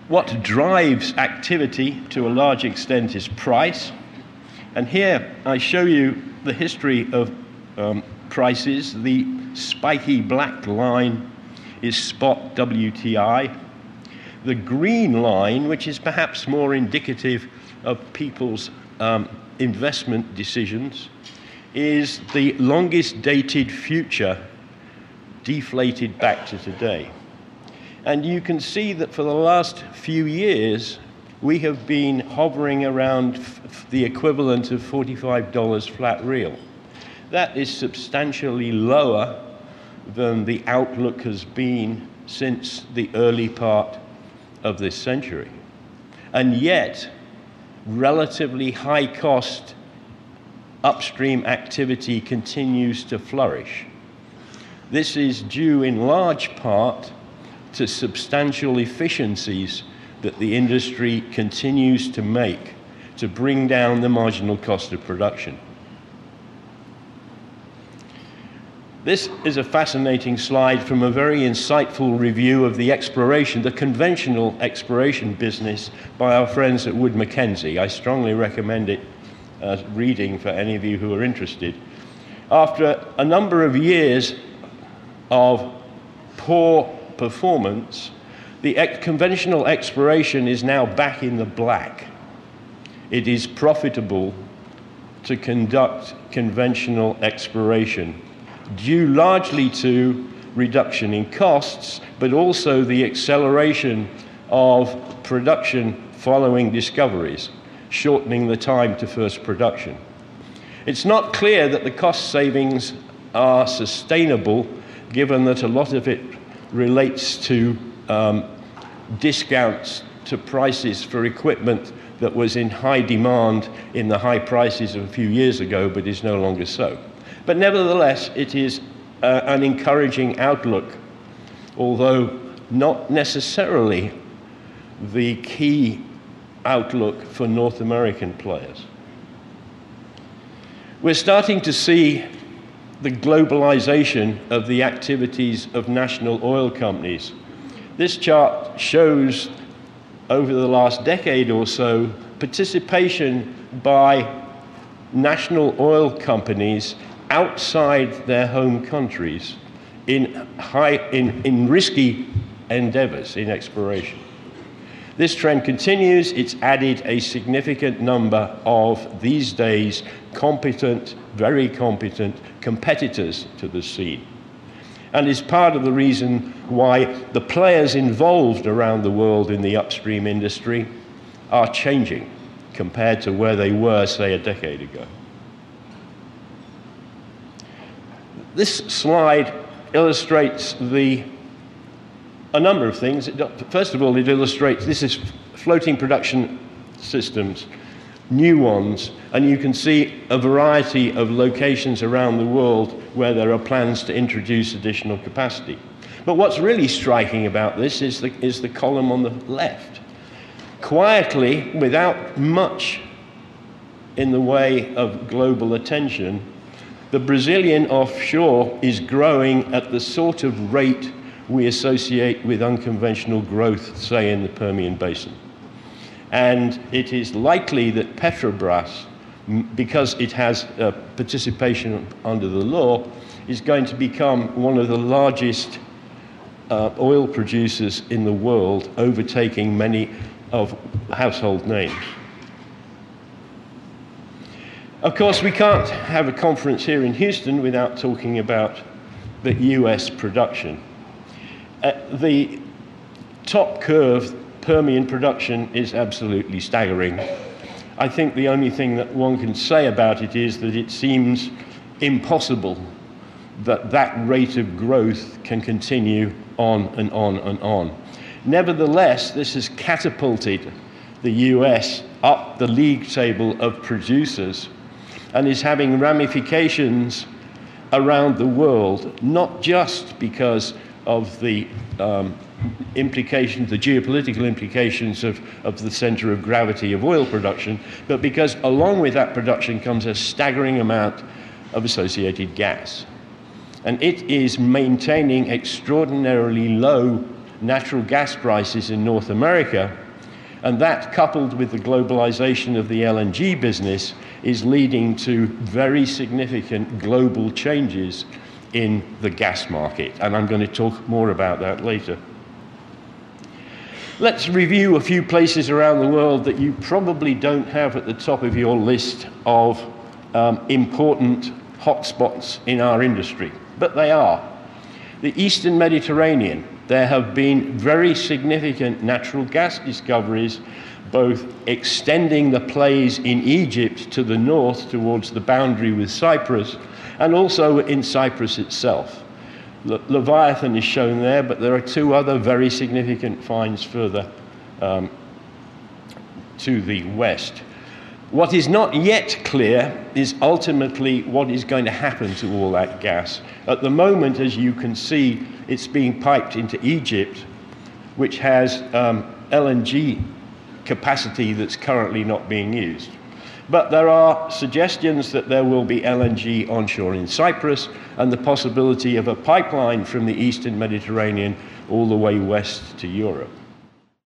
What drives activity to a large extent is price. And here I show you the history of prices. The spiky black line is spot WTI. The green line, which is perhaps more indicative of people's investment decisions, is the longest dated future deflated back to today. And you can see that for the last few years, we have been hovering around the equivalent of $45 flat real. That is substantially lower than the outlook has been since the early part of this century. And yet, relatively high-cost upstream activity continues to flourish. This is due in large part to substantial efficiencies that the industry continues to make to bring down the marginal cost of production. This is a fascinating slide from a very insightful review of the exploration, the conventional exploration business by our friends at Wood Mackenzie. I strongly recommend it as reading for any of you who are interested. After a number of years of poor performance, the conventional exploration is now back in the black. It is profitable to conduct conventional exploration, due largely to reduction in costs, but also the acceleration of production following discoveries, shortening the time to first production. It's not clear that the cost savings are sustainable, given that a lot of it relates to discounts to prices for equipment that was in high demand in the high prices of a few years ago, but is no longer so. But nevertheless, it is an encouraging outlook, although not necessarily the key outlook for North American players. We're starting to see the globalization of the activities of national oil companies. This chart shows, over the last decade or so, participation by national oil companies outside their home countries in risky endeavors in exploration. This trend continues. It's added a significant number of, these days, competent, very competent competitors to the scene, and is part of the reason why the players involved around the world in the upstream industry are changing compared to where they were, say, a decade ago. This slide illustrates a number of things. First of all, it illustrates, this is floating production systems, new ones, and you can see a variety of locations around the world where there are plans to introduce additional capacity. But what's really striking about this is the column on the left. Quietly, without much in the way of global attention, the Brazilian offshore is growing at the sort of rate we associate with unconventional growth, say, in the Permian Basin. And it is likely that Petrobras, because it has participation under the law, is going to become one of the largest oil producers in the world, overtaking many of household names. Of course, we can't have a conference here in Houston without talking about the US production. The top curve, Permian production, is absolutely staggering. I think the only thing that one can say about it is that it seems impossible that that rate of growth can continue on and on and on. Nevertheless, this has catapulted the US up the league table of producers and is having ramifications around the world, not just because of the implications, the geopolitical implications of the center of gravity of oil production, but because along with that production comes a staggering amount of associated gas. And it is maintaining extraordinarily low natural gas prices in North America, and that, coupled with the globalization of the LNG business, is leading to very significant global changes in the gas market. And I'm going to talk more about that later. Let's review a few places around the world that you probably don't have at the top of your list of important hotspots in our industry, but they are. The Eastern Mediterranean. There have been very significant natural gas discoveries, both extending the plays in Egypt to the north towards the boundary with Cyprus, and also in Cyprus itself. Leviathan is shown there, but there are two other very significant finds further to the west. What is not yet clear is ultimately what is going to happen to all that gas. At the moment, as you can see, it's being piped into Egypt, which has LNG capacity that's currently not being used. But there are suggestions that there will be LNG onshore in Cyprus, and the possibility of a pipeline from the Eastern Mediterranean all the way west to Europe.